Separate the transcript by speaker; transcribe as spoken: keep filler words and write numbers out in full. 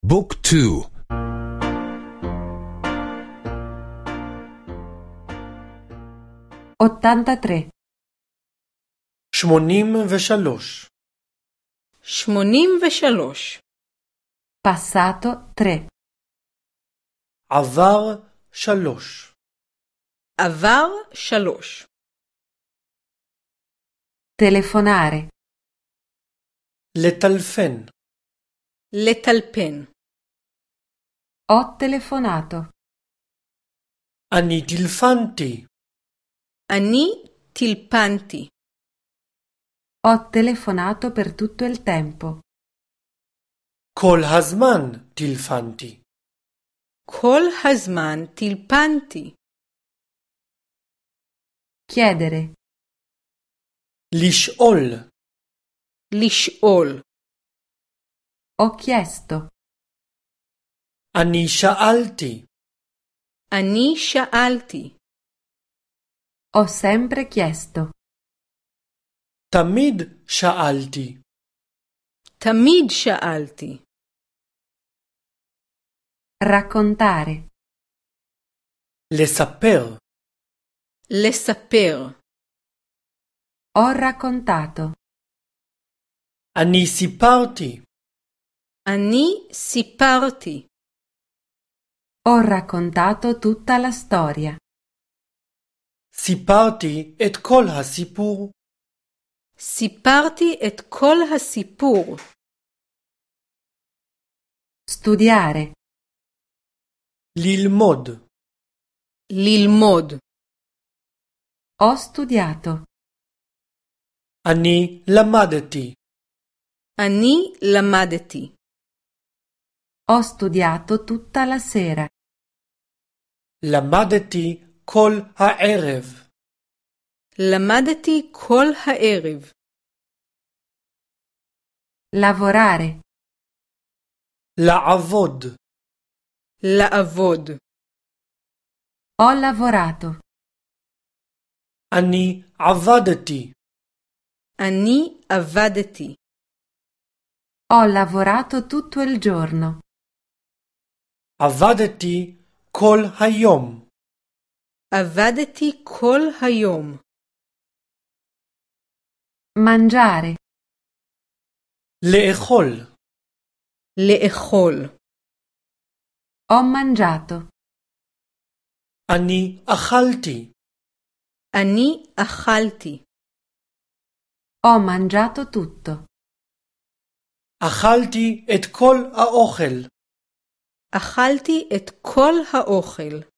Speaker 1: بوك تو.
Speaker 2: ottantatré.
Speaker 3: שמונים ושלוש.
Speaker 4: שמונים ושלוש.
Speaker 2: passato tre.
Speaker 3: עבר שלוש.
Speaker 4: עבר שלוש.
Speaker 2: telefonare.
Speaker 3: לטלפן.
Speaker 4: לטלפן.
Speaker 2: Ho telefonato.
Speaker 3: אני טלפנתי.
Speaker 4: אני טלפנתי.
Speaker 2: Ho telefonato per tutto il tempo.
Speaker 3: כל הזמן טלפנתי.
Speaker 4: כל הזמן טלפנתי.
Speaker 2: chiedere.
Speaker 3: לשאול.
Speaker 4: לשאול.
Speaker 2: Ho chiesto.
Speaker 3: אני שאלתי.
Speaker 4: אני שאלתי.
Speaker 2: Ho sempre chiesto.
Speaker 3: תמיד שאלתי.
Speaker 4: תמיד שאלתי.
Speaker 2: raccontare.
Speaker 3: לספר.
Speaker 4: לספר.
Speaker 2: Ho raccontato.
Speaker 3: אני סיפרתי.
Speaker 4: אני סיפרתי.
Speaker 2: Ho raccontato tutta la storia.
Speaker 3: סיפרתי את כל הסיפור.
Speaker 4: סיפרתי את כל הסיפור.
Speaker 2: studiare.
Speaker 3: ללמוד.
Speaker 4: ללמוד.
Speaker 2: Ho studiato.
Speaker 3: אני למדתי.
Speaker 4: אני למדתי.
Speaker 2: Ho studiato tutta la sera.
Speaker 3: למדתי כל הערב.
Speaker 4: למדתי כל הערב.
Speaker 2: lavorare.
Speaker 3: לעבוד.
Speaker 4: לעבוד.
Speaker 2: Ho lavorato.
Speaker 3: אני עבדתי.
Speaker 4: אני עבדתי.
Speaker 2: Ho lavorato tutto il giorno.
Speaker 3: עבדתי כל היום.
Speaker 4: עבדתי כל היום.
Speaker 2: mangiare.
Speaker 3: לאכול.
Speaker 4: לאכול.
Speaker 2: Ho mangiato.
Speaker 3: אני אכלתי.
Speaker 4: אני אכלתי.
Speaker 2: Ho mangiato tutto.
Speaker 3: אכלתי את כל האוכל.
Speaker 4: אכלתי את כל האוכל.